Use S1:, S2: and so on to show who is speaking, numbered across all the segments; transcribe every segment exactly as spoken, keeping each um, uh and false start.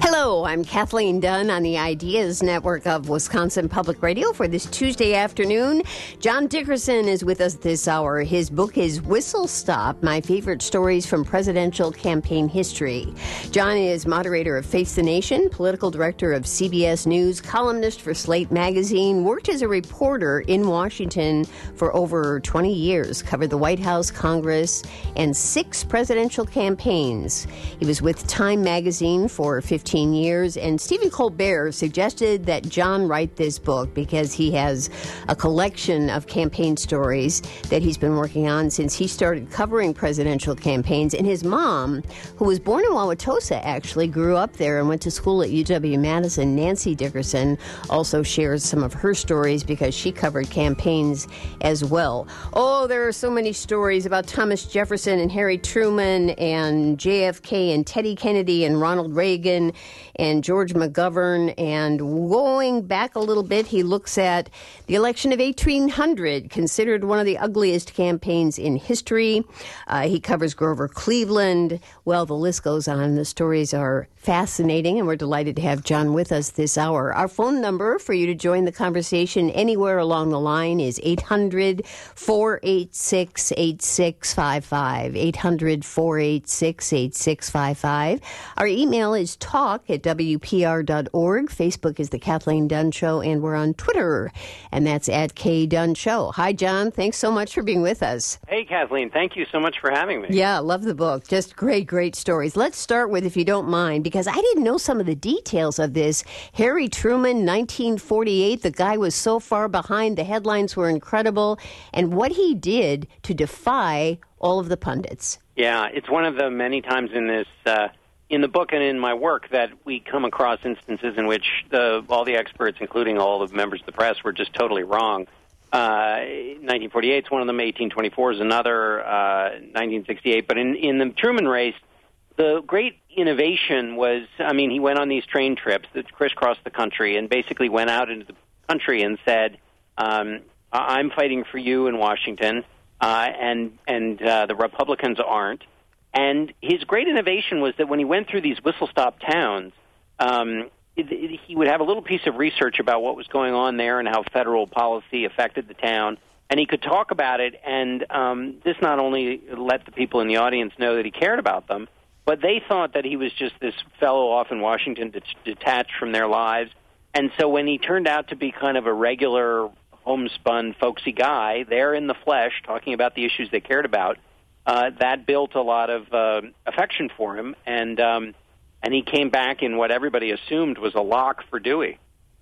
S1: Hello, I'm Kathleen Dunn on the Ideas Network of Wisconsin Public Radio for this Tuesday afternoon. John Dickerson is with us this hour. His book is Whistle Stop, My Favorite Stories from Presidential Campaign History. John is moderator of Face the Nation, political director of C B S News, columnist for Slate Magazine, worked as a reporter in Washington for over twenty years, covered the White House, Congress, and six presidential campaigns. He was with Time Magazine for fifteen years, and Stephen Colbert suggested that John write this book because he has a collection of campaign stories that he's been working on since he started covering presidential campaigns. And his mom, who was born in Wauwatosa, actually grew up there and went to school at U W-Madison. Nancy Dickerson also shares some of her stories because she covered campaigns as well. Oh, there are so many stories about Thomas Jefferson and Harry Truman and J F K and Teddy Kennedy and Ronald Reagan and George McGovern. And going back a little bit, he looks at the election of eighteen hundred, considered one of the ugliest campaigns in history. Uh, he covers Grover Cleveland. Well, the list goes on. The stories are fascinating, and we're delighted to have John with us this hour. Our phone number for you to join the conversation anywhere along the line is eight hundred, four eight six, eight six five five, eight hundred, four eight six, eight six five five. Our email is talk at W P R dot org. Facebook is The Kathleen Dunn Show, and we're on Twitter, and that's at K Dunn Show. Hi, John. Thanks so much for being with us.
S2: Hey, Kathleen. Thank you so much for having me.
S1: Yeah, love the book. Just great, great stories. Let's start with, if you don't mind, because I didn't know some of the details of this. Harry Truman, nineteen forty-eight. The guy was so far behind. The headlines were incredible. And what he did to defy all of the pundits.
S2: Yeah, it's one of the many times in this... Uh, in the book and in my work that we come across instances in which the, all the experts, including all the members of the press, were just totally wrong. Uh, nineteen forty-eight is one of them, eighteen twenty-four is another, uh, nineteen sixty-eight. But in, in the Truman race, the great innovation was, I mean, he went on these train trips that crisscrossed the country and basically went out into the country and said, um, I'm fighting for you in Washington, uh, and, and uh, the Republicans aren't. And his great innovation was that when he went through these whistle-stop towns, um, it, it, he would have a little piece of research about what was going on there and how federal policy affected the town, and he could talk about it, and um, this not only let the people in the audience know that he cared about them, but they thought that he was just this fellow off in Washington that's detached from their lives. And so when he turned out to be kind of a regular, homespun, folksy guy, there in the flesh, talking about the issues they cared about, Uh, that built a lot of uh, affection for him, and um, and he came back in what everybody assumed was a lock for Dewey.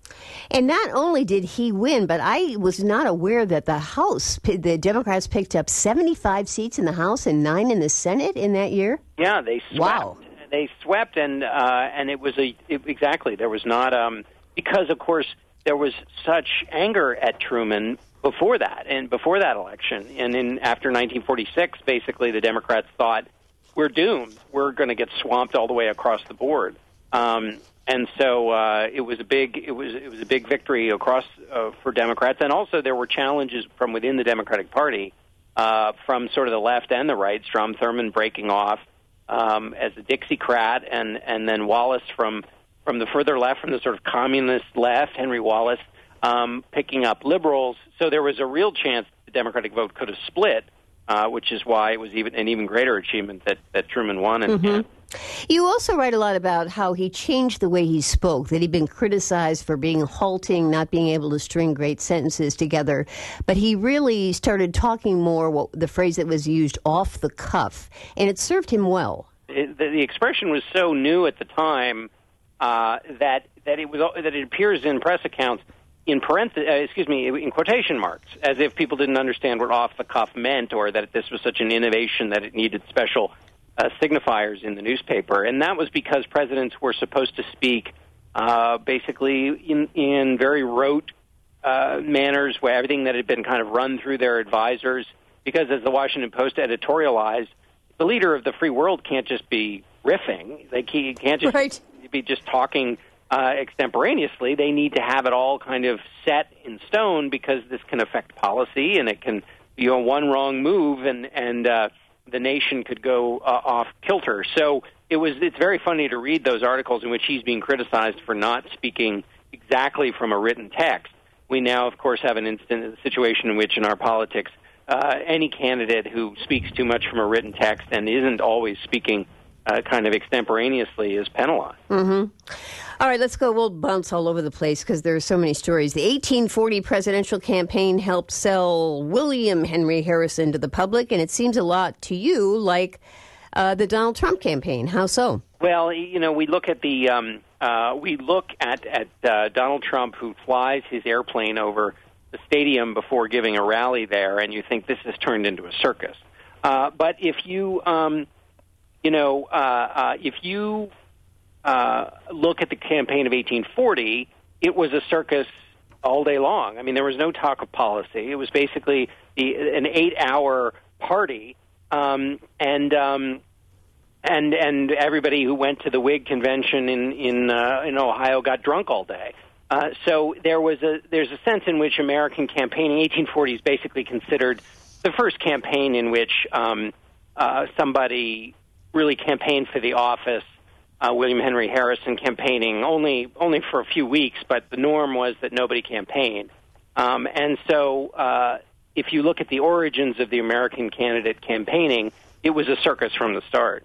S1: And not only did he win, but I was not aware that the House, the Democrats picked up seventy-five seats in the House and nine in the Senate in that year?
S2: Yeah, they swept.
S1: Wow.
S2: They swept, and uh, and it was a it, exactly there was not um, because of course there was such anger at Truman before that, and before that election, and in after nineteen forty-six, basically the Democrats thought, we're doomed. We're going to get swamped all the way across the board, um, and so uh, it was a big it was it was a big victory across uh, for Democrats, and also there were challenges from within the Democratic Party, uh, from sort of the left and the right. Strom Thurmond breaking off um, as a Dixiecrat, and and then Wallace from from the further left, from the sort of communist left, Henry Wallace. Um, picking up liberals, so there was a real chance the Democratic vote could have split, uh, which is why it was even an even greater achievement that, that Truman won. And,
S1: mm-hmm. You also write a lot about how he changed the way he spoke, that he'd been criticized for being halting, not being able to string great sentences together, but he really started talking more, what, the phrase that was used, off the cuff, and it served him well.
S2: It, the, the expression was so new at the time uh, that that it was that it appears in press accounts in parentheses, uh, excuse me, in quotation marks, as if people didn't understand what off the cuff meant, or that this was such an innovation that it needed special uh, signifiers in the newspaper. And that was because presidents were supposed to speak uh, basically in, in very rote uh, manners, where everything that had been kind of run through their advisors. Because as the Washington Post editorialized, the leader of the free world can't just be riffing. They can't just
S1: right.
S2: be just talking Uh, extemporaneously. They need to have it all kind of set in stone, because this can affect policy, and it can, you know, one wrong move and and uh, the nation could go uh, off kilter. So it was it's very funny to read those articles in which he's being criticized for not speaking exactly from a written text. We now, of course, have an instant situation in which in our politics, uh, any candidate who speaks too much from a written text and isn't always speaking uh, kind of extemporaneously is penalized.
S1: Mm-hmm. All right, let's go. We'll bounce all over the place because there are so many stories. The eighteen forty presidential campaign helped sell William Henry Harrison to the public, and it seems a lot to you like uh, the Donald Trump campaign. How so?
S2: Well, you know, we look at the um, uh, we look at at uh, Donald Trump, who flies his airplane over the stadium before giving a rally there, and you think this has turned into a circus. Uh, but if you um, you know uh, uh, if you uh, look at the campaign of eighteen forty, it was a circus all day long. I mean, there was no talk of policy. It was basically the, an eight-hour party, um, and um, and and everybody who went to the Whig convention in in uh, in Ohio got drunk all day. Uh, so there was a there's a sense in which American campaigning, eighteen forty is basically considered the first campaign in which um, uh, somebody really campaigned for the office. Uh, William Henry Harrison campaigning only only for a few weeks, but the norm was that nobody campaigned. Um, and so uh, if you look at the origins of the American candidate campaigning, it was a circus from the start.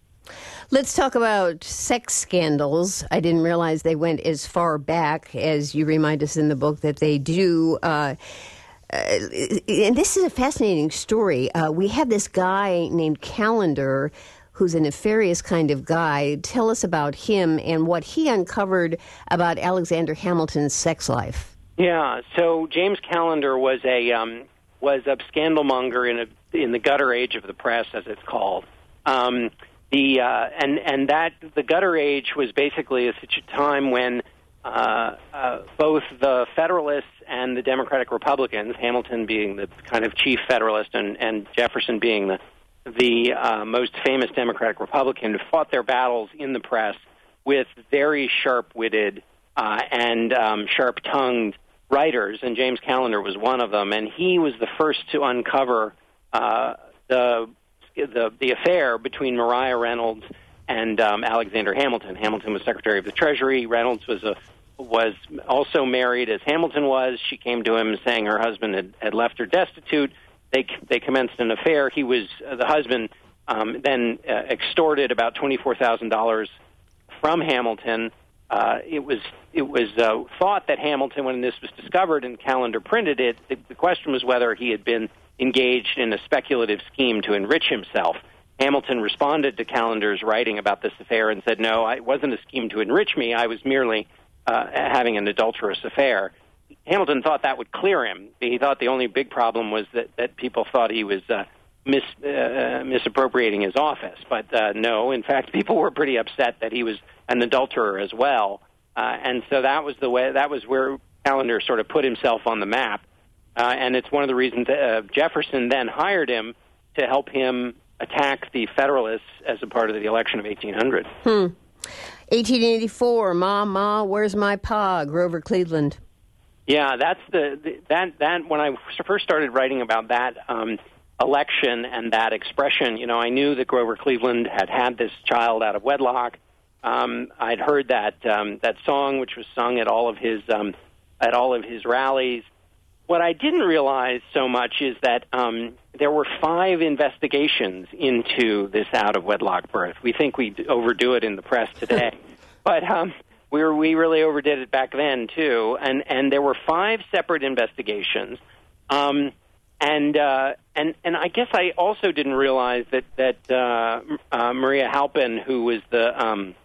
S1: Let's talk about sex scandals. I didn't realize they went as far back as you remind us in the book that they do. Uh, uh, and this is a fascinating story. Uh, we have this guy named Callender who's a nefarious kind of guy. Tell us about him and what he uncovered about Alexander Hamilton's sex life.
S2: Yeah, so James Callender was a um, was a scandalmonger in a, in the gutter age of the press, as it's called. Um, the uh, and and that the gutter age was basically such a time when uh, uh, both the Federalists and the Democratic Republicans, Hamilton being the kind of chief Federalist and, and Jefferson being the the uh, most famous Democratic Republican, fought their battles in the press with very sharp-witted uh, and um, sharp-tongued writers, and James Callender was one of them. And he was the first to uncover uh, the, the the affair between Maria Reynolds and um, Alexander Hamilton. Hamilton was Secretary of the Treasury. Reynolds was a was also married as Hamilton was. She came to him saying her husband had, had left her destitute. They they commenced an affair. He was uh, the husband. Um, then uh, extorted about twenty-four thousand dollars from Hamilton. Uh, it was it was uh, thought that Hamilton, when this was discovered and Callender printed it, the, the question was whether he had been engaged in a speculative scheme to enrich himself. Hamilton responded to Callender's writing about this affair and said, "No, it wasn't a scheme to enrich me. I was merely uh, having an adulterous affair." Hamilton thought that would clear him. He thought the only big problem was that, that people thought he was uh, mis, uh, misappropriating his office. But uh, no, in fact, people were pretty upset that he was an adulterer as well. Uh, and so that was the way. That was where Callender sort of put himself on the map. Uh, and it's one of the reasons that, uh, Jefferson then hired him to help him attack the Federalists as a part of the election of eighteen hundred.
S1: Hmm. eighteen eighty-four, Ma, Ma, Where's My Pa? Grover Cleveland.
S2: Yeah, that's the, the that that when I first started writing about that um, election and that expression, you know, I knew that Grover Cleveland had had this child out of wedlock. Um, I'd heard that um, that song, which was sung at all of his um, at all of his rallies. What I didn't realize so much is that um, there were five investigations into this out of wedlock birth. We think we overdo it in the press today, but. Um, We were, we really overdid it back then, too, and, and there were five separate investigations. Um, and, uh, and and I guess I also didn't realize that, that uh, uh, Maria Halpin, who was the um,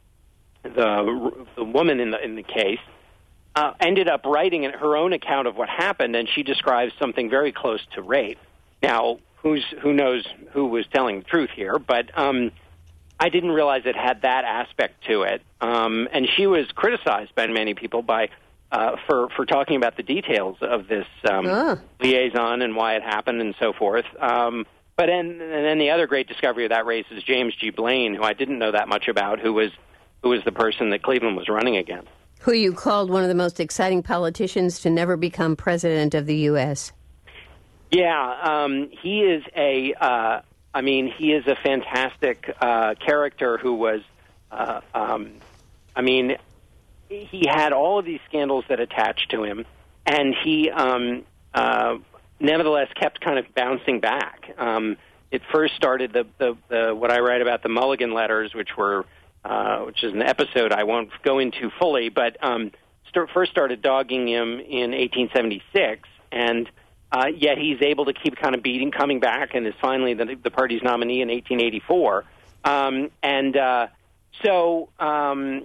S2: the, the woman in the, in the case, uh, ended up writing her own account of what happened, and she describes something very close to rape. Now, who's, who knows who was telling the truth here, but... Um, I didn't realize it had that aspect to it, um, and she was criticized by many people by uh, for for talking about the details of this um, uh. liaison and why it happened and so forth. Um, but then, and then the other great discovery of that race is James G. Blaine, who I didn't know that much about, who was who was the person that Cleveland was running against.
S1: Who you called one of the most exciting politicians to never become president of the U S.
S2: Yeah, um, he is a. Uh, I mean, he is a fantastic uh, character who was uh, um, I mean, he had all of these scandals that attached to him, and he um, uh, nevertheless kept kind of bouncing back. Um, it first started the, the, the what I write about the Mulligan letters, which were uh, which is an episode I won't go into fully, but um, st- first started dogging him in eighteen seventy-six, and uh, yet he's able to keep kind of beating, coming back, and is finally the, the party's nominee in eighteen eighty-four. Um, and uh, so um,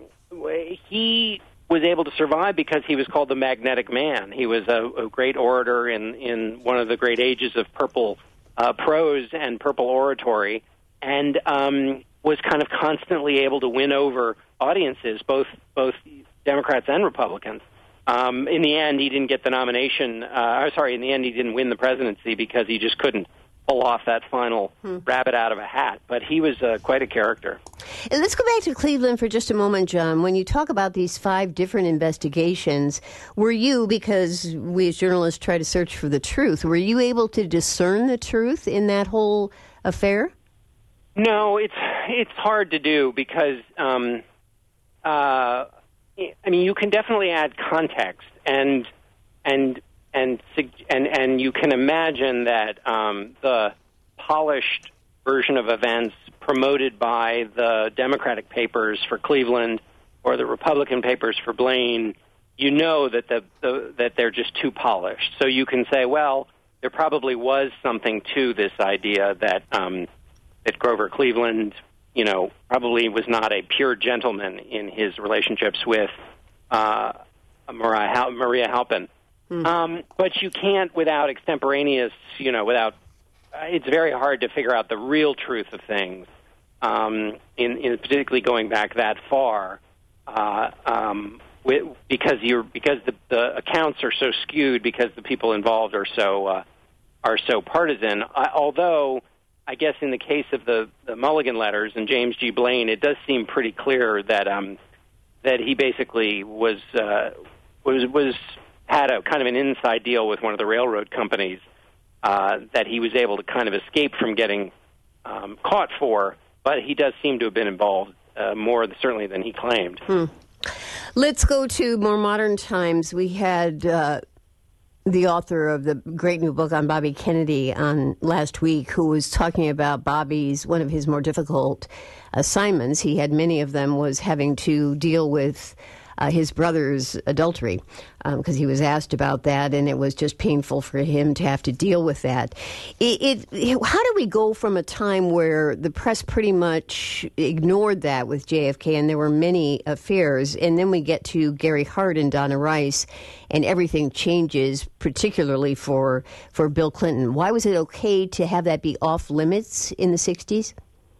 S2: he was able to survive because he was called the Magnetic Man. He was a, a great orator in, in one of the great ages of purple uh, prose and purple oratory, and um, was kind of constantly able to win over audiences, both both Democrats and Republicans. Um, in the end, he didn't get the nomination. Uh, sorry, in the end, he didn't win the presidency because he just couldn't pull off that final hmm. rabbit out of a hat. But he was uh, quite a character.
S1: And let's go back to Cleveland for just a moment, John. When you talk about these five different investigations, were you, because we as journalists try to search for the truth, were you able to discern the truth in that whole affair?
S2: No, it's it's hard to do because, um, uh, I mean, you can definitely add context and and. And, and and you can imagine that um, the polished version of events promoted by the Democratic papers for Cleveland or the Republican papers for Blaine, you know that the, the that they're just too polished. So you can say, well, there probably was something to this idea that um, that Grover Cleveland, you know, probably was not a pure gentleman in his relationships with uh, Maria, Hal- Maria Halpin. Mm-hmm. Um, but you can't, without extemporaneous, you know, without, uh, it's very hard to figure out the real truth of things, um, in, in particularly going back that far, uh, um, with, because you're, because the, the accounts are so skewed, because the people involved are so, uh, are so partisan. I, although, I guess in the case of the, the Mulligan letters and James G. Blaine, it does seem pretty clear that, um, that he basically was, uh, was, was, had a kind of an inside deal with one of the railroad companies uh, that he was able to kind of escape from getting um, caught for, but he does seem to have been involved uh, more certainly than he claimed.
S1: Hmm. Let's go to more modern times. We had uh, the author of the great new book on Bobby Kennedy on last week, who was talking about Bobby's, one of his more difficult assignments. He had many of them, was having to deal with Uh, his brother's adultery, because um, he was asked about that, and it was just painful for him to have to deal with that. It, it, how do we go from a time where the press pretty much ignored that with J F K, and there were many affairs, and then we get to Gary Hart and Donna Rice, and everything changes, particularly for, for Bill Clinton? Why was it okay to have that be off limits in the sixties?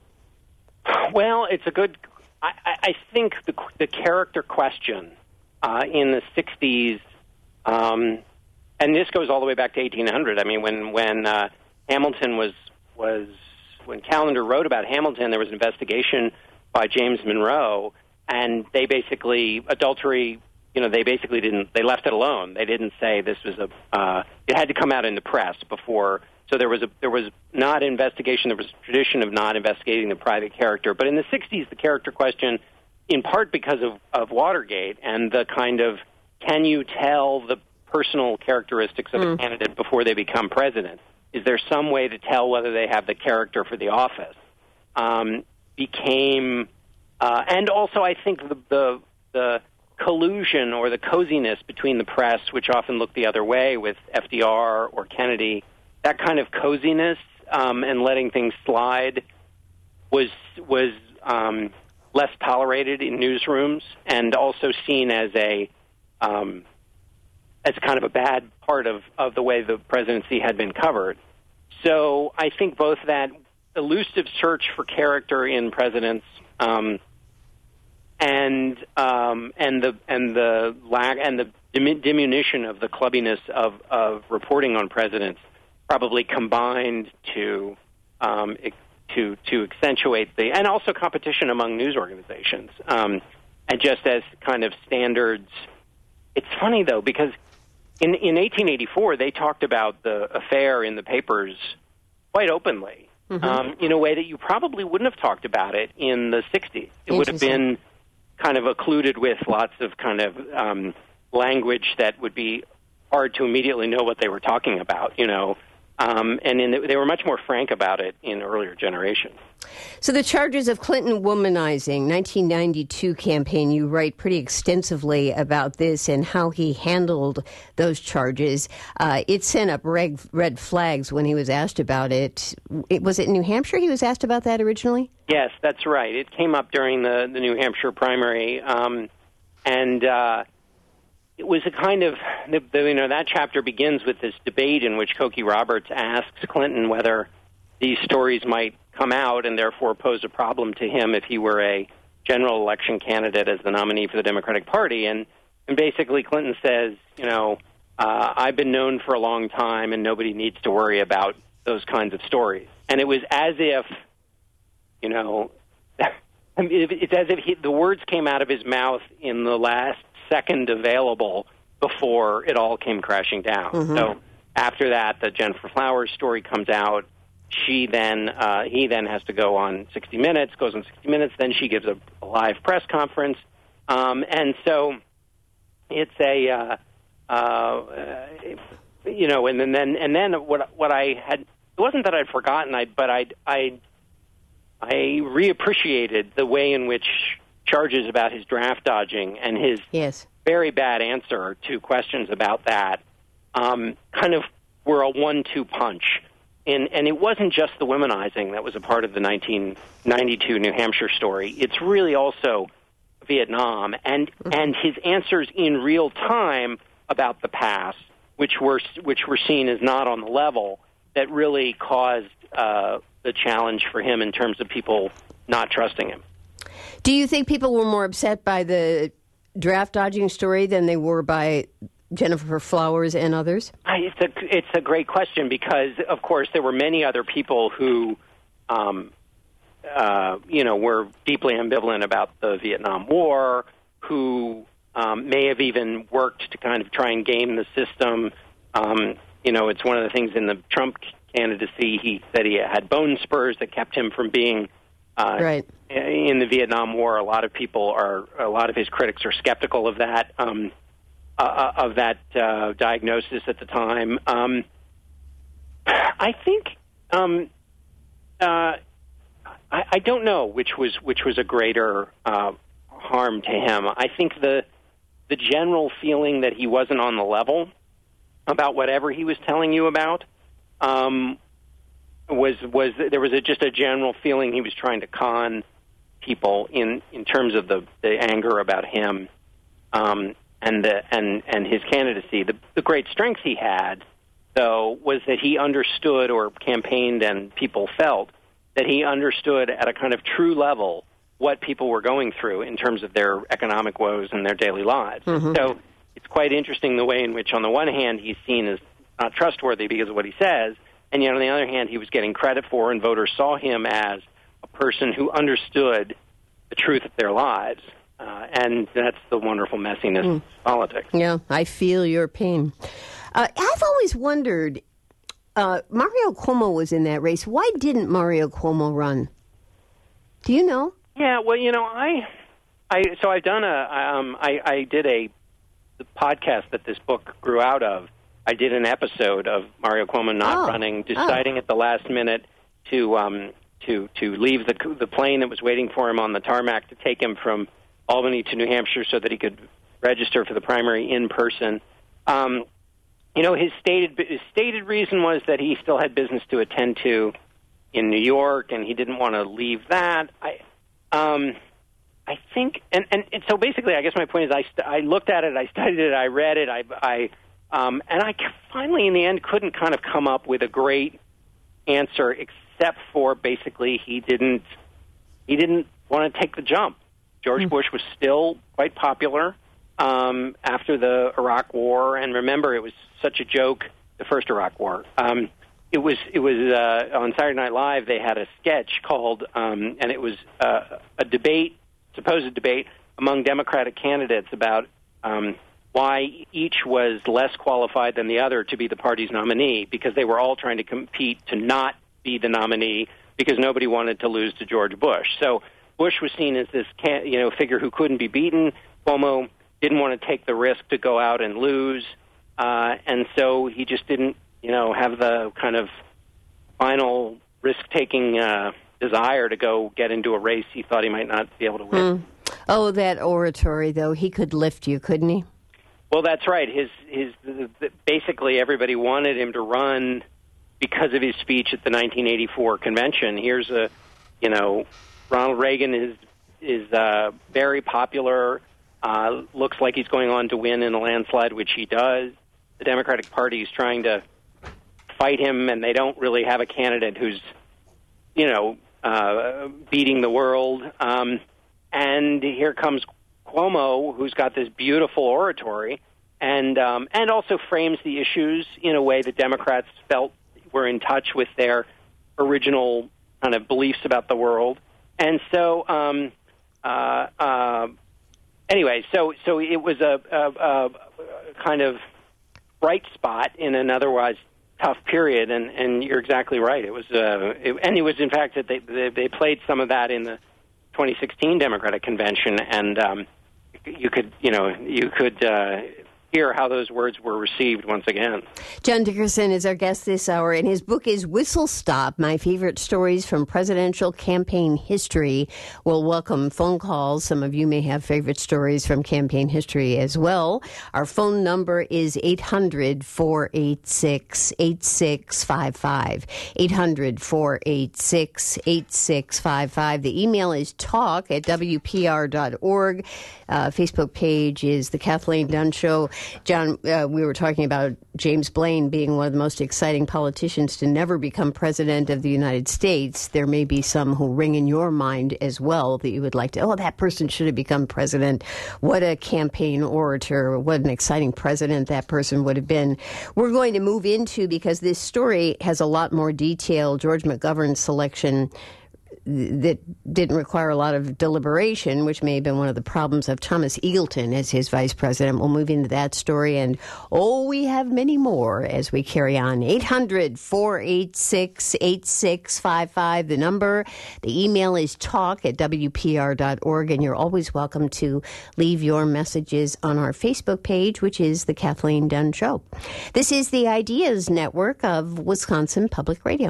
S2: Well, it's a good I, I think the, the character question uh, in the sixties, um, and this goes all the way back to eighteen hundred. I mean, when when uh, Hamilton was was when Callender wrote about Hamilton, there was an investigation by James Monroe, and they basically adultery. You know, they basically didn't. They left it alone. They didn't say this was a. Uh, it had to come out in the press before. So there was a there was not investigation. There was a tradition of not investigating the private character. But in the sixties, the character question, in part because of, of Watergate and the kind of can you tell the personal characteristics of mm. a candidate before they become president? Is there some way to tell whether they have the character for the office? Um, became uh, and also I think the, the the collusion or the coziness between the press, which often looked the other way with F D R or Kennedy. That kind of coziness um, and letting things slide was was um, less tolerated in newsrooms, and also seen as a um, as kind of a bad part of, of the way the presidency had been covered. So I think both that elusive search for character in presidents um, and um, and the and the lack and the diminution of the clubbiness of, of reporting on presidents probably combined to um, to to accentuate the and also competition among news organizations, um, and just as kind of standards. It's funny though, because in in eighteen eighty-four they talked about the affair in the papers quite openly, mm-hmm. um, in a way that you probably wouldn't have talked about it in the sixties. It would have been kind of occluded with lots of kind of um, language that would be hard to immediately know what they were talking about, you know. Um, and in the, they were much more frank about it in earlier generations.
S1: So the charges of Clinton womanizing, nineteen ninety-two campaign, you write pretty extensively about this and how he handled those charges. Uh, it sent up red, red flags when he was asked about it. it. Was it New Hampshire he was asked about that originally?
S2: Yes, that's right. It came up during the, the New Hampshire primary, um, and uh, it was a kind of, the, the, you know, that chapter begins with this debate in which Cokie Roberts asks Clinton whether these stories might come out and therefore pose a problem to him if he were a general election candidate as the nominee for the Democratic Party. And, and basically Clinton says, you know, uh, I've been known for a long time and nobody needs to worry about those kinds of stories. And it was as if, you know, I mean, it's as if he, the words came out of his mouth in the last second available before it all came crashing down. Mm-hmm. So after that, the Jennifer Flowers story comes out. She then, uh, he then has to go on sixty minutes, goes on sixty minutes, then she gives a, a live press conference. Um, and so it's a, uh, uh, you know, and then, and then what, what I had, it wasn't that I'd forgotten, I, but I, I, I reappreciated the way in which charges about his draft dodging and his
S1: yes.
S2: very bad answer to questions about that um, kind of were a one two punch. And, and it wasn't just the womanizing that was a part of the nineteen ninety-two New Hampshire story. It's really also Vietnam and and his answers in real time about the past, which were which were seen as not on the level, that really caused uh, the challenge for him in terms of people not trusting him.
S1: Do you think people were more upset by the draft dodging story than they were by Jennifer Flowers and others?
S2: I, it's a it's a great question because, of course, there were many other people who, um, uh, you know, were deeply ambivalent about the Vietnam War, who um, may have even worked to kind of try and game the system. Um, you know, it's one of the things in the Trump candidacy. He said he had bone spurs that kept him from being uh,
S1: right.
S2: in the Vietnam War. A lot of people are, a lot of his critics are skeptical of that. Um, Uh, of that uh, diagnosis at the time. Um, I think um, uh, I, I don't know which was which was a greater uh, harm to him. I think the the general feeling that he wasn't on the level about whatever he was telling you about um, was was there was a, just a general feeling he was trying to con people in in terms of the, the anger about him. Um, And the, and and his candidacy. The, the great strength he had, though, was that he understood, or campaigned and people felt, that he understood at a kind of true level what people were going through in terms of their economic woes and their daily lives. Mm-hmm. So it's quite interesting the way in which, on the one hand, he's seen as not trustworthy because of what he says, and yet on the other hand, he was getting credit for, and voters saw him as a person who understood the truth of their lives. Uh, and that's the wonderful messiness mm. of politics.
S1: Yeah, I feel your pain. Uh, I've always wondered, uh, Mario Cuomo was in that race. Why didn't Mario Cuomo run? Do you know?
S2: Yeah, well, you know, I, I so I've done a, um, I, I did a the podcast that this book grew out of. I did an episode of Mario Cuomo not oh. running, deciding oh. at the last minute to um, to to leave the the plane that was waiting for him on the tarmac to take him from Albany to New Hampshire so that he could register for the primary in person. Um, you know, his stated his stated reason was that he still had business to attend to in New York, and he didn't want to leave that. I, um, I think, and, and, and so basically, I guess my point is, I st- I looked at it, I studied it, I read it, I, I um, and I finally, in the end, couldn't kind of come up with a great answer, except for basically he didn't he didn't want to take the jump. George Bush was still quite popular um, after the Iraq War, and remember, it was such a joke, the first Iraq War. Um, it was it was uh, on Saturday Night Live. They had a sketch called, um, and it was uh, a debate, supposed debate among Democratic candidates about um, why each was less qualified than the other to be the party's nominee, because they were all trying to compete to not be the nominee because nobody wanted to lose to George Bush. So Bush was seen as this, you know, figure who couldn't be beaten. Cuomo didn't want to take the risk to go out and lose, uh, and so he just didn't, you know, have the kind of final risk-taking uh, desire to go get into a race he thought he might not be able to win.
S1: Mm. Oh, that oratory, though, he could lift you, couldn't he?
S2: Well, that's right. His his basically everybody wanted him to run because of his speech at the nineteen eighty-four convention. Here's a, you know, Ronald Reagan is is uh, very popular. Uh, looks like he's going on to win in a landslide, which he does. The Democratic Party is trying to fight him, and they don't really have a candidate who's, you know, uh, beating the world. Um, and here comes Cuomo, who's got this beautiful oratory, and um, and also frames the issues in a way that Democrats felt were in touch with their original kind of beliefs about the world. And so, um, uh, uh, anyway, so so it was a, a, a kind of bright spot in an otherwise tough period, and, and you're exactly right. It was, uh, it, and it was in fact that they, they they played some of that in the twenty sixteen Democratic Convention, and um, you could, you know, you could uh, hear how those words were received once again.
S1: John Dickerson is our guest this hour, and his book is Whistle Stop, My Favorite Stories from Presidential Campaign History. We'll welcome phone calls. Some of you may have favorite stories from campaign history as well. Our phone number is eight hundred, four eight six, eight six five five, eight hundred, four eight six, eight six five five. The email is talk at W P R dot org. Uh, Facebook page is The Kathleen Dunn Show. John, uh, we were talking about James Blaine being one of the most exciting politicians to never become president of the United States. There may be some who ring in your mind as well that you would like to, oh, that person should have become president. What a campaign orator. What an exciting president that person would have been. We're going to move into, because this story has a lot more detail, George McGovern's selection that didn't require a lot of deliberation, which may have been one of the problems of Thomas Eagleton as his vice president. We'll move into that story, and oh, we have many more as we carry on. eight hundred, four eight six, eight six five five, the number. The email is talk at W P R dot org, and you're always welcome to leave your messages on our Facebook page, which is The Kathleen Dunn Show. This is the Ideas Network of Wisconsin Public Radio.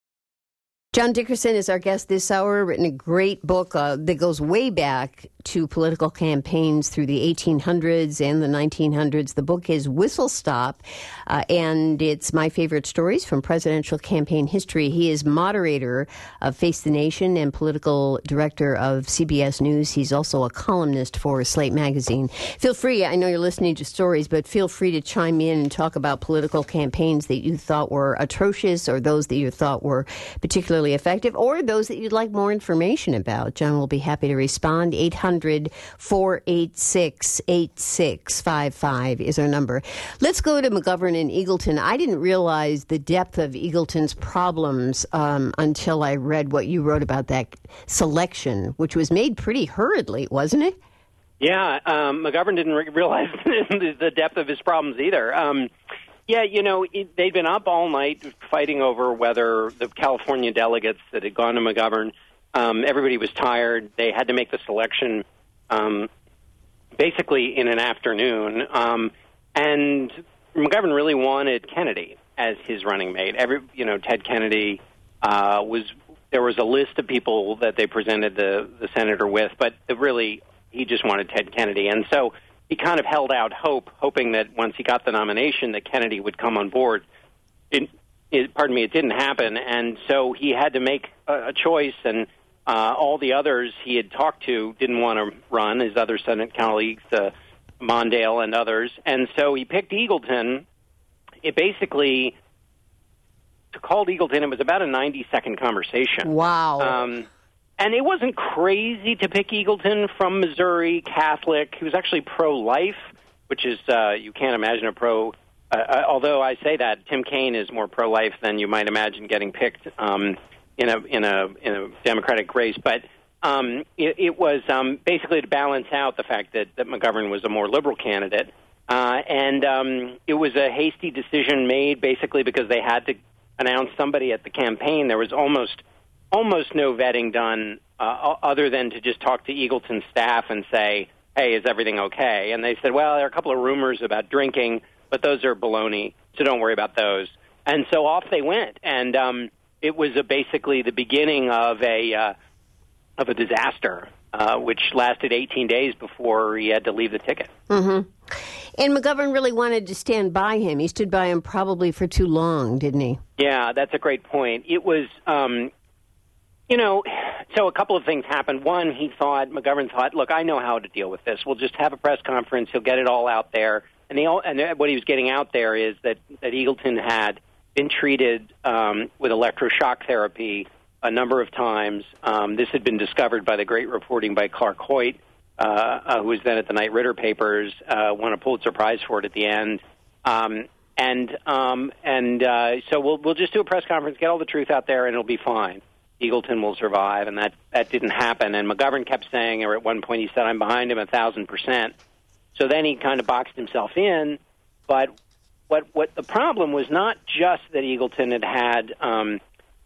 S1: John Dickerson is our guest this hour, written a great book uh, that goes way back to political campaigns through the eighteen hundreds and the nineteen hundreds. The book is Whistle Stop, uh, and it's my favorite stories from presidential campaign history. He is moderator of Face the Nation and political director of C B S News. He's also a columnist for Slate Magazine. Feel free, I know you're listening to stories, but feel free to chime in and talk about political campaigns that you thought were atrocious, or those that you thought were particularly effective, or those that you'd like more information about. John will be happy to respond. eight hundred, four eight six, eight six five five is our number. Let's go to McGovern and Eagleton. I didn't realize the depth of Eagleton's problems um, until I read what you wrote about that selection, which was made pretty hurriedly, wasn't it?
S2: Yeah, um, McGovern didn't re- realize the depth of his problems either. Um, Yeah, you know, it, they'd been up all night fighting over whether the California delegates that had gone to McGovern, um, everybody was tired. They had to make the selection um, basically in an afternoon. Um, and McGovern really wanted Kennedy as his running mate. Every, you know, Ted Kennedy uh, was, there was a list of people that they presented the, the senator with, but it really, he just wanted Ted Kennedy. And so he kind of held out hope, hoping that once he got the nomination that Kennedy would come on board. It, it, pardon me, it didn't happen, and so he had to make a, a choice, and uh, all the others he had talked to didn't want to run, his other Senate colleagues, uh, Mondale and others, and so he picked Eagleton. It basically, to call Eagleton, it was about a ninety-second conversation.
S1: Wow.
S2: Um, And it wasn't crazy to pick Eagleton from Missouri, Catholic. He was actually pro-life, which is, uh, you can't imagine a pro, uh, uh, although I say that, Tim Kaine is more pro-life than you might imagine getting picked um, in a in a in a Democratic race. But um, it, it was um, basically to balance out the fact that, that McGovern was a more liberal candidate. Uh, and um, it was a hasty decision made basically because they had to announced somebody at the campaign, there was almost almost no vetting done uh, other than to just talk to Eagleton's staff and say, hey, is everything okay? And they said, well, there are a couple of rumors about drinking, but those are baloney, so don't worry about those. And so off they went, and um, it was a, basically the beginning of a uh, of a disaster, uh, which lasted eighteen days before he had to leave the ticket.
S1: Mm-hmm. And McGovern really wanted to stand by him. He stood by him probably for too long, didn't he?
S2: Yeah, that's a great point. It was, um, you know, so a couple of things happened. One, he thought, McGovern thought, look, I know how to deal with this. We'll just have a press conference. He'll get it all out there. And, he, and what he was getting out there is that, that Eagleton had been treated um, with electroshock therapy a number of times. Um, this had been discovered by the great reporting by Clark Hoyt, uh, uh, who was then at the Knight Ridder papers, uh, won a Pulitzer Prize for it at the end. Um, and um, and uh, so we'll we'll just do a press conference, get all the truth out there, and it'll be fine. Eagleton will survive, and that, that didn't happen. And McGovern kept saying, or at one point he said, I'm behind him a thousand percent. So then he kind of boxed himself in. But what what the problem was not just that Eagleton had had um,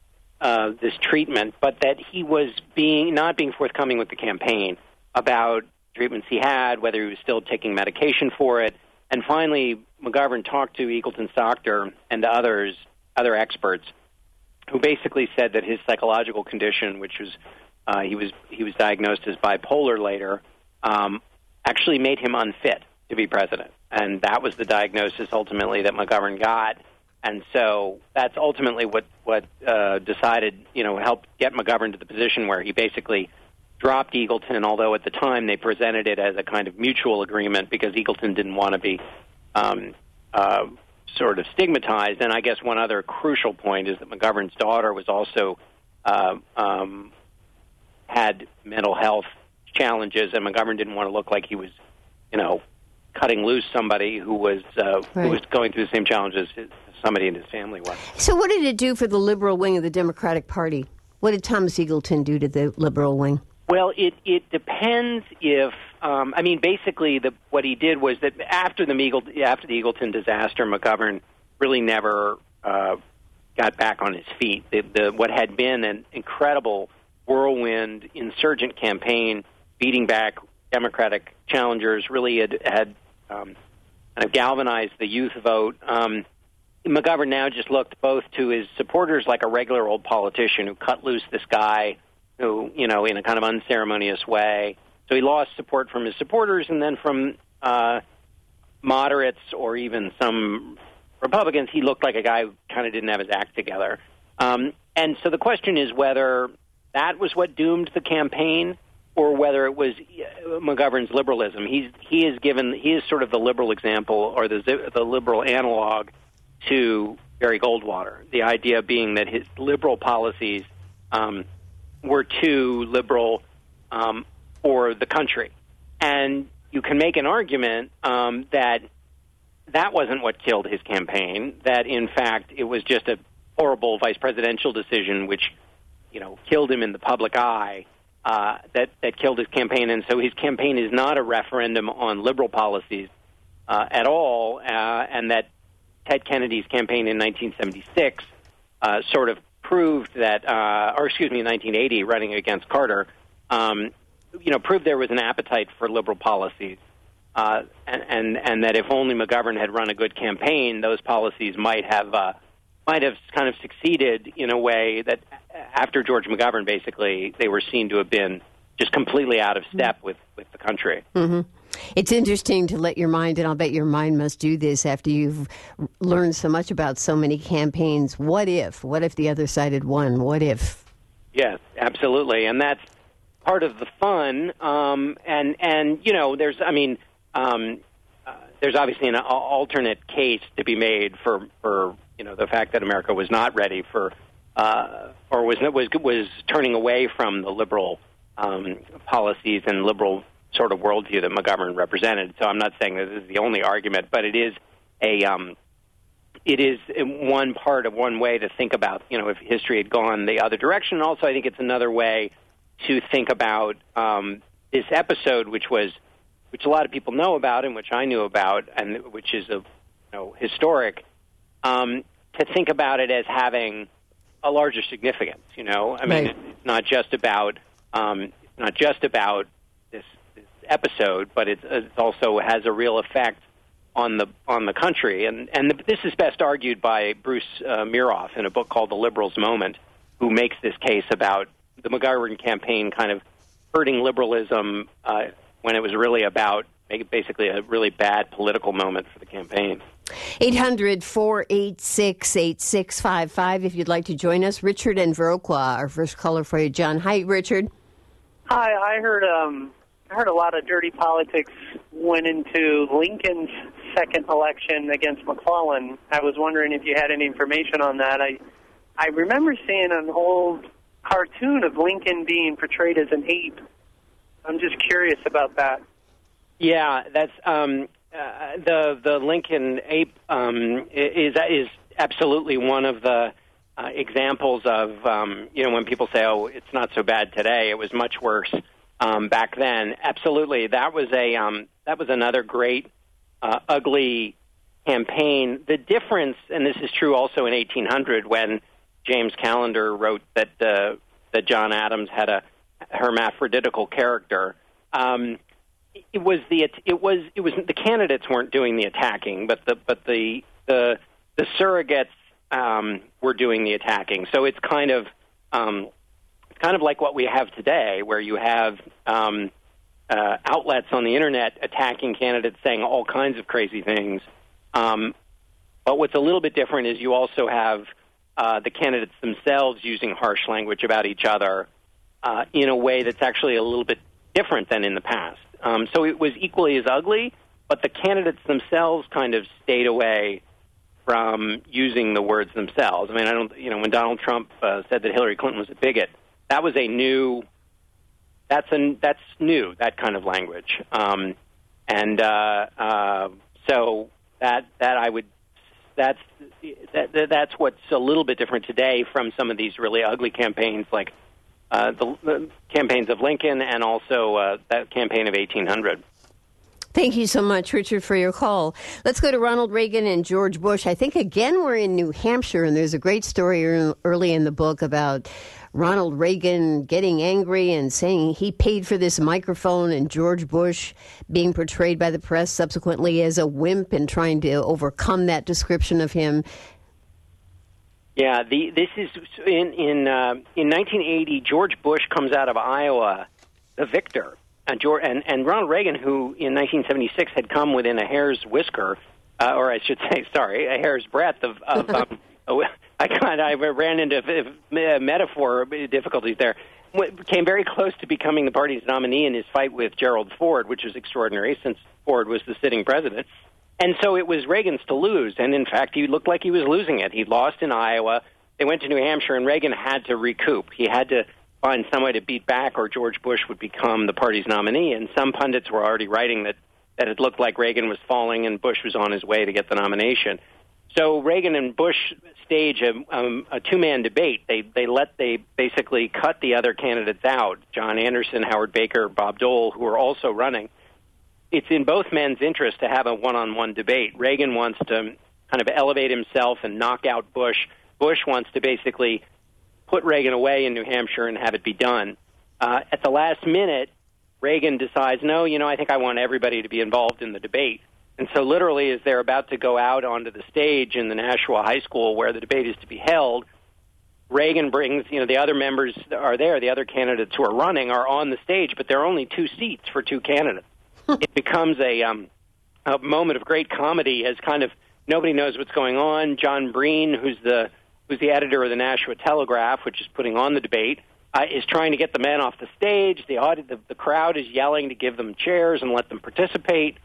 S2: uh, this treatment, but that he was being not being forthcoming with the campaign about treatments he had, whether he was still taking medication for it. And finally, McGovern talked to Eagleton's doctor and to others, other experts, who basically said that his psychological condition, which was uh, he was he was diagnosed as bipolar later, um, actually made him unfit to be president, and that was the diagnosis ultimately that McGovern got. And so that's ultimately what what uh, decided, you know, helped get McGovern to the position where he basically dropped Eagleton, although at the time they presented it as a kind of mutual agreement because Eagleton didn't want to be um, uh, sort of stigmatized. And I guess one other crucial point is that McGovern's daughter was also uh, um, had mental health challenges, and McGovern didn't want to look like he was, you know, cutting loose somebody who was uh,
S1: right.
S2: who was going through the same challenges as somebody in his family was.
S1: So what did it do for the liberal wing of the Democratic Party? What did Thomas Eagleton do to the liberal wing?
S2: Well, it, it depends if, um, I mean, basically the, what he did was that after the, Eagle, after the Eagleton disaster, McGovern really never uh, got back on his feet. The, the, what had been an incredible whirlwind insurgent campaign beating back Democratic challengers really had, had um, kind of galvanized the youth vote. Um, McGovern now just looked both to his supporters like a regular old politician who cut loose this guy who, you know, in a kind of unceremonious way. So he lost support from his supporters and then from uh, moderates or even some Republicans. He looked like a guy who kind of didn't have his act together. Um, and so the question is whether that was what doomed the campaign or whether it was McGovern's liberalism. He's he is given he is sort of the liberal example or the the liberal analog to Barry Goldwater. The idea being that his liberal policies um, were too liberal um, for the country, and you can make an argument um, that that wasn't what killed his campaign. That in fact it was just a horrible vice presidential decision, which you know killed him in the public eye. Uh, that, that killed his campaign, and so his campaign is not a referendum on liberal policies uh, at all, uh, and that Ted Kennedy's campaign in nineteen seventy-six uh, sort of proved that, uh, or excuse me, in nineteen eighty, running against Carter, um, you know, proved there was an appetite for liberal policies, uh, and, and and that if only McGovern had run a good campaign, those policies might have uh, might have kind of succeeded in a way that after George McGovern, basically, they were seen to have been just completely out of step with, with the country.
S1: Mm-hmm. It's interesting to let your mind, and I'll bet your mind must do this after you've learned so much about so many campaigns. What if? What if the other side had won? What if?
S2: Yes, absolutely. And that's part of the fun. Um, and, and, you know, there's, I mean, um, uh, there's obviously an alternate case to be made for, for you know, the fact that America was not ready for Uh, or was was was turning away from the liberal um, policies and liberal sort of worldview that McGovern represented. So I'm not saying that this is the only argument, but it is a um, it is one part of one way to think about, you know, if history had gone the other direction. Also, I think it's another way to think about um, this episode, which was which a lot of people know about and which I knew about, and which is a you know historic. Um, to think about it as having a larger significance. You know, I mean,
S1: right.
S2: it's not just about um, it's not just about this, this episode, but it's, it also has a real effect on the on the country. And and the, this is best argued by Bruce uh, Miroff in a book called The Liberals' Moment, who makes this case about the McGovern campaign kind of hurting liberalism uh, when it was really about basically a really bad political moment for the campaign.
S1: eight hundred, four eight six, eight six five five if you'd like to join us. Richard and Viroqua, our first caller for you. John. Hi, Richard.
S3: Hi, I heard um, I heard a lot of dirty politics went into Lincoln's second election against McClellan. I was wondering if you had any information on that. I I remember seeing an old cartoon of Lincoln being portrayed as an ape. I'm just curious about that.
S2: Yeah, that's um, uh, the the Lincoln ape um, is is absolutely one of the uh, examples of um, you know, when people say, "Oh, it's not so bad today. It was much worse um, back then." Absolutely, that was a um, that was another great uh, ugly campaign. The difference, and this is true also in eighteen hundred, when James Callender wrote that uh, that John Adams had a hermaphroditical character. Um, It was the it was it was the candidates weren't doing the attacking, but the but the the the surrogates um, were doing the attacking. So it's kind of um, it's kind of like what we have today, where you have um, uh, outlets on the internet attacking candidates, saying all kinds of crazy things. Um, but what's a little bit different is you also have uh, the candidates themselves using harsh language about each other uh, in a way that's actually a little bit different than in the past. Um, so it was equally as ugly, but the candidates themselves kind of stayed away from using the words themselves. I mean, I don't, you know, when Donald Trump uh, said that Hillary Clinton was a bigot, that was a new, that's a, that's new, that kind of language. Um, and uh, uh, so that that I would, that's that, that's what's a little bit different today from some of these really ugly campaigns like Uh, the, the campaigns of Lincoln and also uh, that campaign of eighteen hundred.
S1: Thank you so much, Richard, for your call. Let's go to Ronald Reagan and George Bush. I think, again, we're in New Hampshire, and there's a great story early in the book about Ronald Reagan getting angry and saying he paid for this microphone, and George Bush being portrayed by the press subsequently as a wimp and trying to overcome that description of him.
S2: Yeah, the, this is in in uh, in nineteen eighty. George Bush comes out of Iowa, the victor, and George, and, and Ronald Reagan, who in nineteen seventy-six had come within a hair's whisker, uh, or I should say, sorry, a hair's breadth of. of um, I kind of I ran into metaphor difficulties there. Came very close to becoming the party's nominee in his fight with Gerald Ford, which was extraordinary since Ford was the sitting president. And so it was Reagan's to lose, and in fact, he looked like he was losing it. He lost in Iowa. They went to New Hampshire, and Reagan had to recoup. He had to find some way to beat back, or George Bush would become the party's nominee. And some pundits were already writing that, that it looked like Reagan was falling and Bush was on his way to get the nomination. So Reagan and Bush stage a, um, a two-man debate. They they let they basically cut the other candidates out, John Anderson, Howard Baker, Bob Dole, who were also running. It's in both men's interest to have a one-on-one debate. Reagan wants to kind of elevate himself and knock out Bush. Bush wants to basically put Reagan away in New Hampshire and have it be done. Uh, at the last minute, Reagan decides, no, you know, I think I want everybody to be involved in the debate. And so literally, as they're about to go out onto the stage in the Nashua High School where the debate is to be held, Reagan brings, you know, the other members are there, the other candidates who are running are on the stage, but there are only two seats for two candidates. It becomes a, um, a moment of great comedy as kind of nobody knows what's going on. John Breen, who's the who's the editor of the Nashua Telegraph, which is putting on the debate, uh, is trying to get the men off the stage. The, audit, the, the crowd is yelling to give them chairs and let them participate.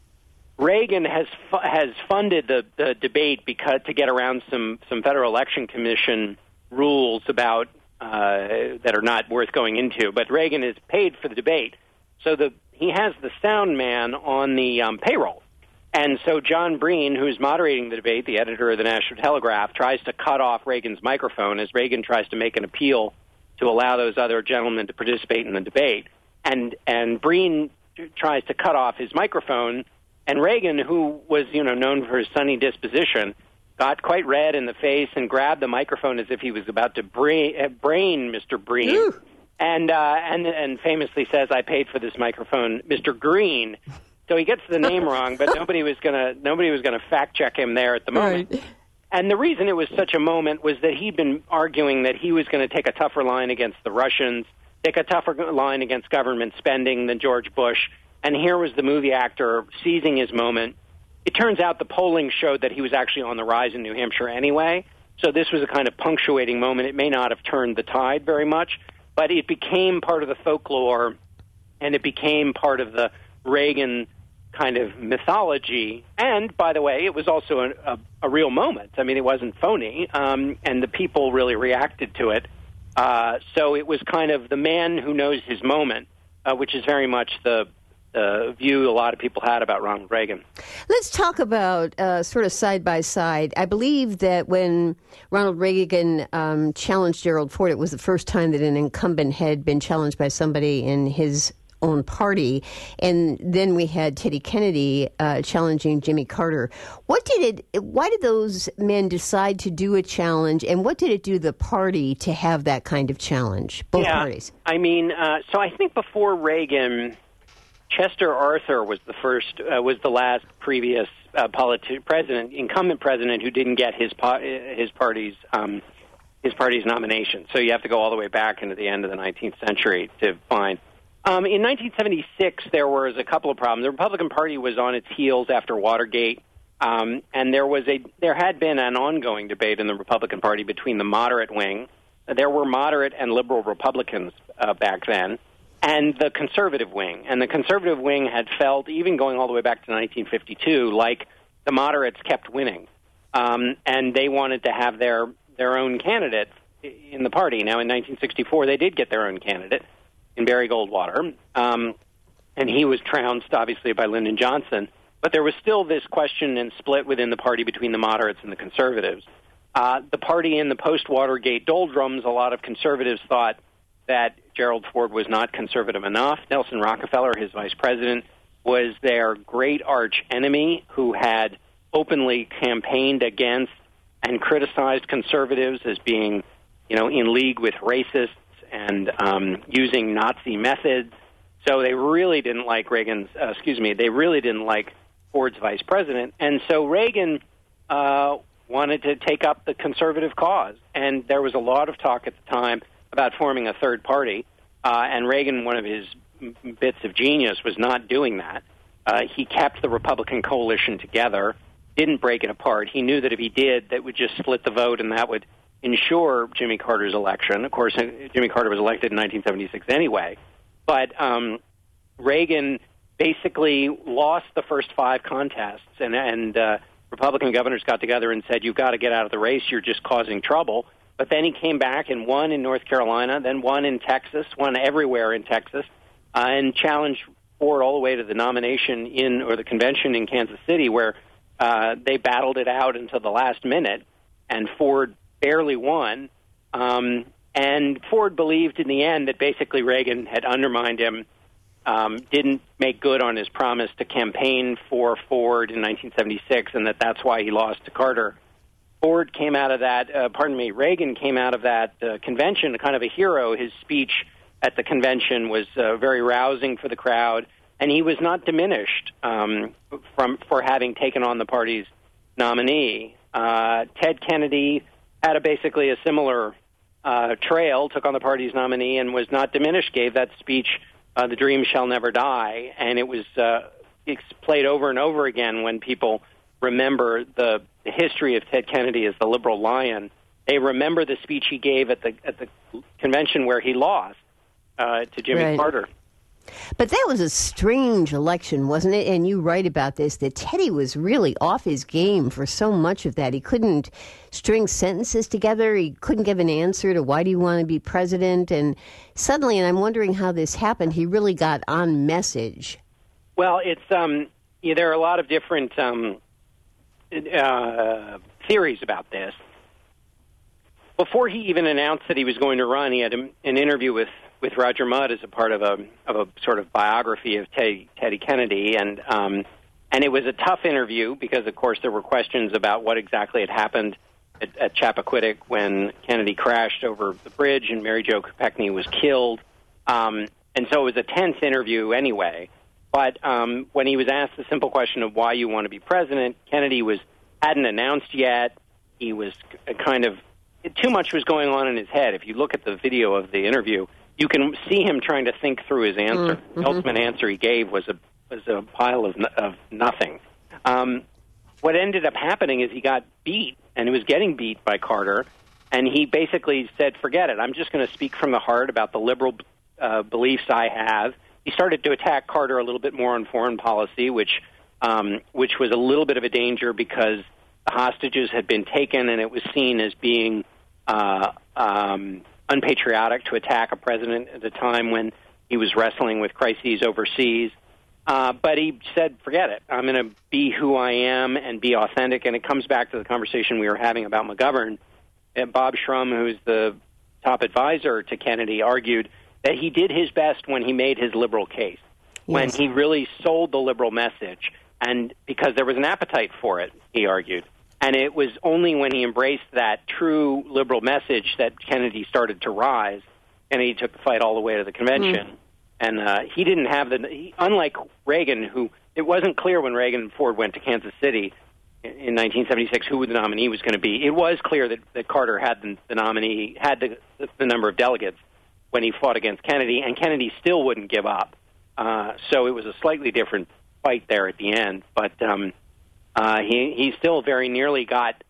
S2: Reagan has fu- has funded the, the debate because to get around some, some Federal Election Commission rules about uh, that are not worth going into. But Reagan is paid for the debate. So the he has the sound man on the um, payroll. And so John Breen, who's moderating the debate, the editor of the National Telegraph, tries to cut off Reagan's microphone as Reagan tries to make an appeal to allow those other gentlemen to participate in the debate. And and Breen tries to cut off his microphone, and Reagan, who was, you know, known for his sunny disposition, got quite red in the face and grabbed the microphone as if he was about to brain, uh, brain Mister Breen. Ooh. And, uh, and and famously says, "I paid for this microphone, Mister Green." So he gets the name wrong, but nobody was gonna nobody was gonna fact check him there at the moment. Right. And the reason it was such a moment was that he'd been arguing that he was going to take a tougher line against the Russians, take a tougher line against government spending than George Bush. And here was the movie actor seizing his moment. It turns out the polling showed that he was actually on the rise in New Hampshire anyway. So this was a kind of punctuating moment. It may not have turned the tide very much, but it became part of the folklore, and it became part of the Reagan kind of mythology. And, by the way, it was also a, a, a real moment. I mean, it wasn't phony, um, and the people really reacted to it. Uh, so it was kind of the man who knows his moment, uh, which is very much the Uh, view a lot of people had about Ronald Reagan.
S1: Let's talk about uh, sort of side by side. I believe that when Ronald Reagan um, challenged Gerald Ford, it was the first time that an incumbent had been challenged by somebody in his own party. And then we had Teddy Kennedy uh, challenging Jimmy Carter. What did it, why did those men decide to do a challenge, and what did it do to the party to have that kind of challenge, both
S2: yeah,
S1: parties?
S2: I mean, uh, so I think before Reagan, Chester Arthur was the first, uh, was the last previous uh, politi- president, incumbent president who didn't get his po- his party's um, his party's nomination. So you have to go all the way back into the end of the nineteenth century to find. Um, in nineteen seventy-six, there was a couple of problems. The Republican Party was on its heels after Watergate, um, and there was a there had been an ongoing debate in the Republican Party between the moderate wing. There were moderate and liberal Republicans uh, back then, and the conservative wing. And the conservative wing had felt, even going all the way back to nineteen fifty-two, like the moderates kept winning. Um, and they wanted to have their, their own candidate in the party. Now, in nineteen sixty-four, they did get their own candidate in Barry Goldwater. Um, and he was trounced, obviously, by Lyndon Johnson. But there was still this question and split within the party between the moderates and the conservatives. Uh, the party in the post-Watergate doldrums, a lot of conservatives thought that Gerald Ford was not conservative enough. Nelson Rockefeller, his vice president, was their great arch enemy who had openly campaigned against and criticized conservatives as being, you know, in league with racists and um, using Nazi methods. So they really didn't like Reagan's, uh, excuse me, they really didn't like Ford's vice president. And so Reagan uh, wanted to take up the conservative cause. And there was a lot of talk at the time about forming a third party. Uh, and Reagan, one of his bits of genius, was not doing that. Uh, he kept the Republican coalition together, didn't break it apart. He knew that if he did, that would just split the vote, and that would ensure Jimmy Carter's election. Of course, Jimmy Carter was elected in nineteen seventy-six anyway. But um, Reagan basically lost the first five contests, and, and uh, Republican governors got together and said, you've got to get out of the race, you're just causing trouble. But then he came back and won in North Carolina, then won in Texas, won everywhere in Texas, uh, and challenged Ford all the way to the nomination in, or the convention in Kansas City, where uh, they battled it out until the last minute, and Ford barely won. Um, and Ford believed in the end that basically Reagan had undermined him, um, didn't make good on his promise to campaign for Ford in nineteen seventy-six, and that that's why he lost to Carter. Ford came out of that, uh, pardon me, Reagan came out of that uh, convention kind of a hero. His speech at the convention was uh, very rousing for the crowd, and he was not diminished um, from for having taken on the party's nominee. Uh, Ted Kennedy had a, basically a similar uh, trail, took on the party's nominee, and was not diminished, gave that speech, uh, The Dream Shall Never Die, and it was uh, it's played over and over again when people remember the, the history of Ted Kennedy as the liberal lion. They remember the speech he gave at the at the convention where he lost uh, to Jimmy
S1: right.
S2: Carter.
S1: But that was a strange election, wasn't it? And you write about this, that Teddy was really off his game for so much of that. He couldn't string sentences together. He couldn't give an answer to why do you want to be president. And suddenly, and I'm wondering how this happened, he really got on message.
S2: Well, it's um, yeah, there are a lot of different um, uh, theories about this. Before he even announced that he was going to run, he had a, an interview with, with Roger Mudd as a part of a of a sort of biography of Teddy, Teddy Kennedy, and um, and it was a tough interview because, of course, there were questions about what exactly had happened at, at Chappaquiddick when Kennedy crashed over the bridge and Mary Jo Kopechne was killed. Um, and so it was a tense interview anyway. But um, when he was asked the simple question of why you want to be president, Kennedy was hadn't announced yet. He was kind of, too much was going on in his head. If you look at the video of the interview, you can see him trying to think through his answer. Mm-hmm. The ultimate answer he gave was a was a pile of, of nothing. Um, what ended up happening is he got beat, and he was getting beat by Carter, and he basically said, forget it, I'm just going to speak from the heart about the liberal uh, beliefs I have. He started to attack Carter a little bit more on foreign policy, which um, which was a little bit of a danger because the hostages had been taken, and it was seen as being uh, um, unpatriotic to attack a president at a time when he was wrestling with crises overseas. Uh, but he said, forget it. I'm going to be who I am and be authentic. And it comes back to the conversation we were having about McGovern. And Bob Shrum, who's the top advisor to Kennedy, argued that he did his best when he made his liberal case, yes. when he really sold the liberal message, and because there was an appetite for it, he argued. And it was only when he embraced that true liberal message that Kennedy started to rise, and he took the fight all the way to the convention. Mm. And uh, he didn't have the, he, unlike Reagan, who, it wasn't clear when Reagan and Ford went to Kansas City in, in nineteen seventy-six who the nominee was going to be. It was clear that, that Carter had the, the nominee, had the, the number of delegates when he fought against Kennedy, and Kennedy still wouldn't give up. Uh, so it was a slightly different fight there at the end. But um, uh, he, he still very nearly got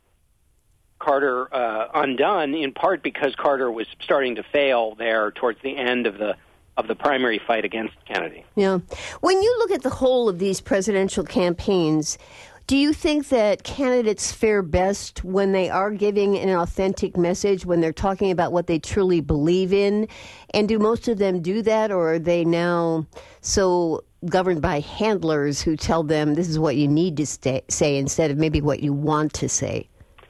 S2: Carter uh, undone, in part because Carter was starting to fail there towards the end of the of the primary fight against Kennedy.
S1: Yeah. When you look at the whole of these presidential campaigns, do you think that candidates fare best when they are giving an authentic message, when they're talking about what they truly believe in? And do most of them do that, or are they now so governed by handlers who tell them this is what you need to stay, say instead of maybe what you want to say?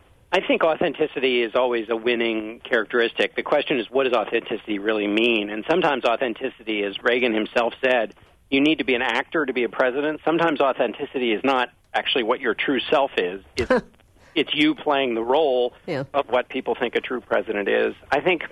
S2: I think authenticity is always a winning characteristic. The question is, what does authenticity really mean? And sometimes authenticity, as Reagan himself said, you need to be an actor to be a president. Sometimes authenticity is not actually what your true self is. It's, it's you playing the role yeah. of what people think a true president is. I think,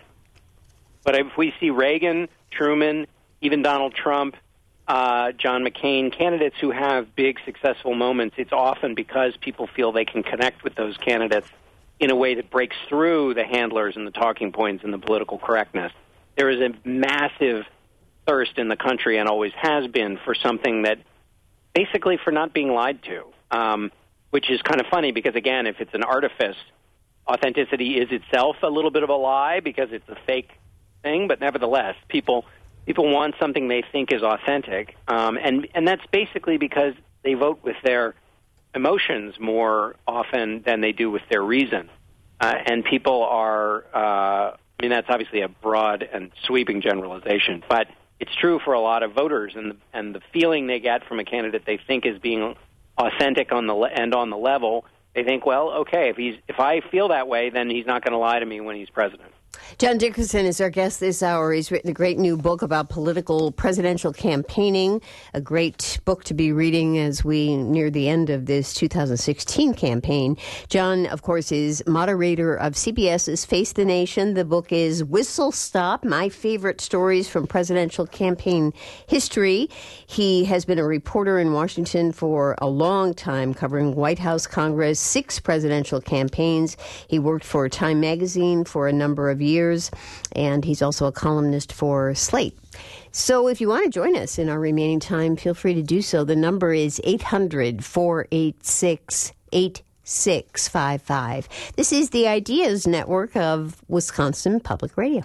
S2: but if we see Reagan, Truman, even Donald Trump, uh, John McCain, candidates who have big successful moments, it's often because people feel they can connect with those candidates in a way that breaks through the handlers and the talking points and the political correctness. There is a massive thirst in the country, and always has been, for something that basically for not being lied to, um, which is kind of funny because, again, if it's an artifice, authenticity is itself a little bit of a lie because it's a fake thing, but nevertheless, people people want something they think is authentic, um, and, and that's basically because they vote with their emotions more often than they do with their reason. Uh, and people are, uh, I mean, that's obviously a broad and sweeping generalization, but it's true for a lot of voters, and the, and the feeling they get from a candidate they think is being authentic on the le- and on the level, they think, well, okay, if he's if I feel that way, then he's not going to lie to me when he's president.
S1: John Dickerson is our guest this hour. He's written a great new book about political presidential campaigning, a great book to be reading as we near the end of this two thousand sixteen campaign. John, of course, is moderator of CBS's Face the Nation. The book is Whistle Stop, My Favorite Stories from Presidential Campaign History. He has been a reporter in Washington for a long time, covering White House, Congress, six presidential campaigns. He worked for Time Magazine for a number of years, and he's also a columnist for Slate. So if you want to join us in our remaining time, feel free to do so. The number is eight hundred, four eight six, eight six five five. This is the Ideas Network of Wisconsin Public Radio.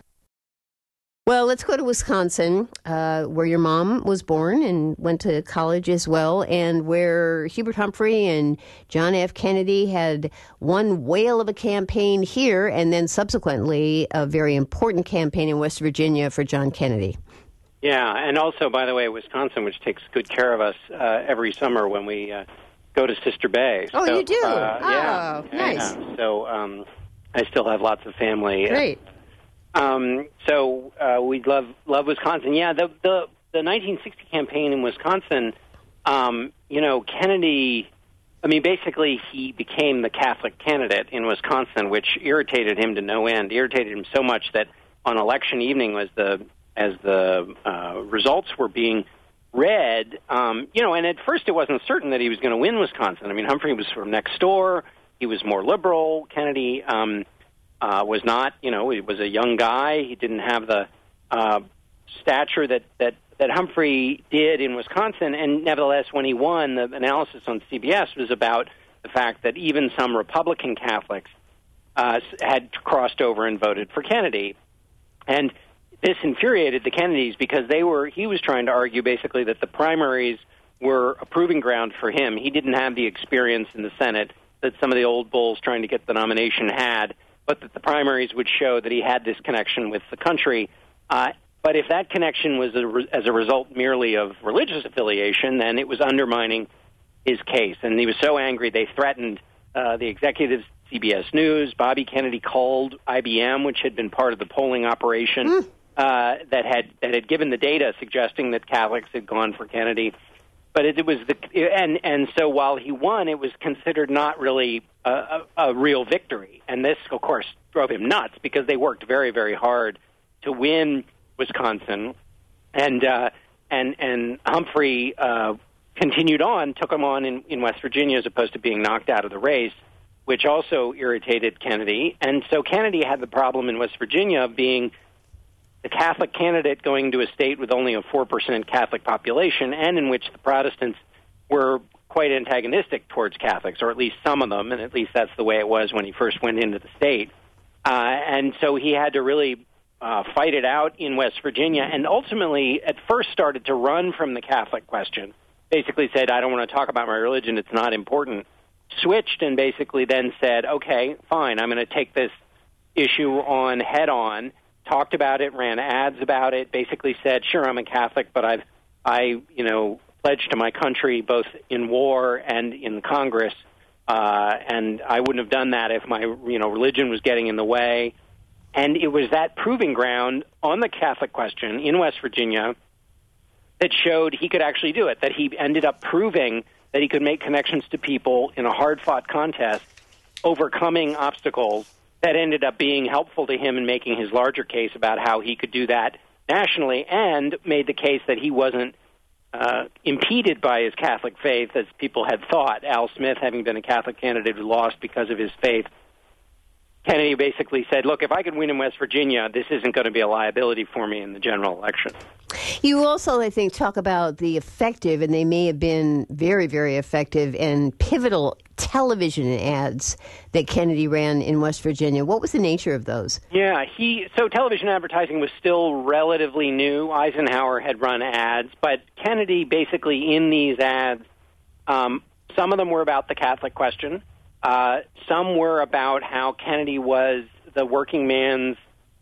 S1: Well, let's go to Wisconsin, uh, where your mom was born and went to college as well, and where Hubert Humphrey and John F. Kennedy had one whale of a campaign here, and then subsequently a very important campaign in West Virginia for John Kennedy.
S2: Yeah, and also, by the way, Wisconsin, which takes good care of us uh, every summer when we uh, go to Sister Bay.
S1: Oh,
S2: so,
S1: you do?
S2: Uh,
S1: oh,
S2: yeah,
S1: nice.
S2: Yeah. So um, I still have lots of family.
S1: Great.
S2: Um, so uh, we love love Wisconsin. Yeah, the, the the nineteen sixty campaign in Wisconsin um, you know, Kennedy, I mean, basically he became the Catholic candidate in Wisconsin, which irritated him to no end, irritated him so much that on election evening, as the, as the uh, results were being read, um, you know, and at first it wasn't certain that he was going to win Wisconsin. I mean, Humphrey was from next door. He was more liberal. Kennedy um, uh, was not, you know, he was a young guy. He didn't have the uh, stature that, that, that Humphrey did in Wisconsin. And nevertheless, when he won, the analysis on C B S was about the fact that even some Republican Catholics uh, had crossed over and voted for Kennedy. And this infuriated the Kennedys because they were, he was trying to argue basically that the primaries were a proving ground for him. He didn't have the experience in the Senate that some of the old bulls trying to get the nomination had, but that the primaries would show that he had this connection with the country. Uh, but if that connection was a re- as a result merely of religious affiliation, then it was undermining his case. And he was so angry they threatened uh, the executives, C B S News. Bobby Kennedy called I B M, which had been part of the polling operation. Mm. Uh, that had that had given the data suggesting that Catholics had gone for Kennedy, but it, it was the and and so while he won, it was considered not really a, a, a real victory, and this of course drove him nuts because they worked very very hard to win Wisconsin, and uh, and and Humphrey uh, continued on, took him on in, in West Virginia as opposed to being knocked out of the race, which also irritated Kennedy, and so Kennedy had the problem in West Virginia of being the Catholic candidate going to a state with only a four percent Catholic population and in which the Protestants were quite antagonistic towards Catholics, or at least some of them, and at least that's the way it was when he first went into the state. Uh, and so he had to really uh, fight it out in West Virginia and ultimately at first started to run from the Catholic question, basically said, I don't want to talk about my religion, it's not important, switched and basically then said, okay, fine, I'm going to take this issue on head on, talked about it, ran ads about it, basically said, sure, I'm a Catholic, but I've, I, you know, pledged to my country both in war and in Congress, uh, and I wouldn't have done that if my, you know, religion was getting in the way. And it was that proving ground on the Catholic question in West Virginia that showed he could actually do it, that he ended up proving that he could make connections to people in a hard-fought contest, overcoming obstacles that ended up being helpful to him in making his larger case about how he could do that nationally, and made the case that he wasn't uh, impeded by his Catholic faith, as people had thought. Al Smith, having been a Catholic candidate who lost because of his faith, Kennedy basically said, look, if I could win in West Virginia, this isn't going to be a liability for me in the general election.
S1: You also, I think, talk about the effective, and they may have been very, very effective and pivotal television ads that Kennedy ran in West Virginia. What was the nature of those?
S2: Yeah, he so television advertising was still relatively new. Eisenhower had run ads, but Kennedy basically in these ads, um, some of them were about the Catholic question. Uh, some were about how Kennedy was the working man's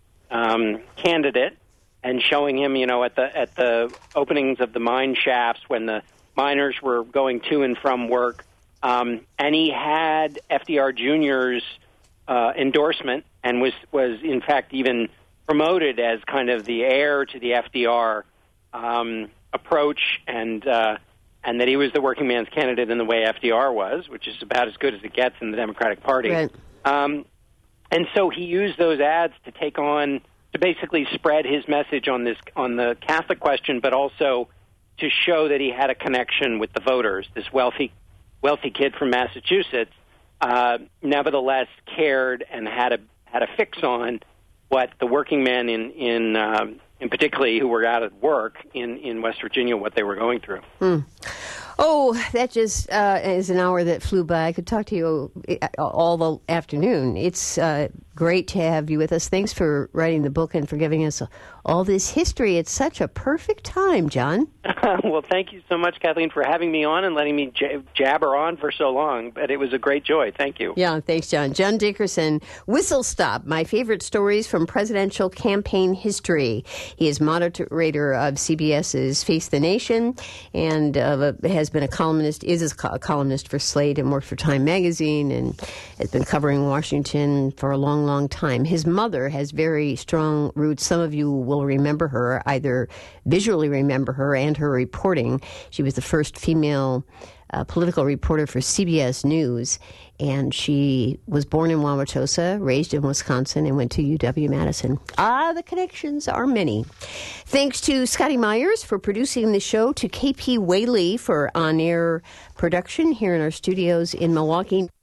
S2: um, candidate, and showing him, you know, at the at the openings of the mine shafts when the miners were going to and from work. Um, and he had F D R Junior's uh, endorsement and was, was, in fact, even promoted as kind of the heir to the F D R um, approach, and uh, and that he was the working man's candidate in the way F D R was, which is about as good as it gets in the Democratic Party.
S1: Right.
S2: Um, and so he used those ads to take on, to basically spread his message on this, on the Catholic question, but also to show that he had a connection with the voters. This wealthy, wealthy kid from Massachusetts, uh, nevertheless cared and had a had a fix on what the working men in in um, in particularly who were out at work in, in West Virginia, what they were going through.
S1: Hmm. Oh, that just uh, is an hour that flew by. I could talk to you all the afternoon. It's uh, great to have you with us. Thanks for writing the book and for giving us all this history. It's such a perfect time, John.
S2: Well, thank you so much, Kathleen, for having me on and letting me j- jabber on for so long. But it was a great joy. Thank you.
S1: Yeah, thanks, John. John Dickerson, Whistle Stop, My Favorite Stories from Presidential Campaign History. He is moderator of CBS's Face the Nation and uh, has been a columnist, is a columnist for Slate and worked for Time Magazine and has been covering Washington for a long, long long time. His mother has very strong roots. Some of you will remember her, either visually remember her and her reporting. She was the first female uh, political reporter for C B S News, and she was born in Wauwatosa, raised in Wisconsin, and went to U W-Madison. Ah, the connections are many. Thanks to Scotty Myers for producing the show, to K P Whaley for on-air production here in our studios in Milwaukee.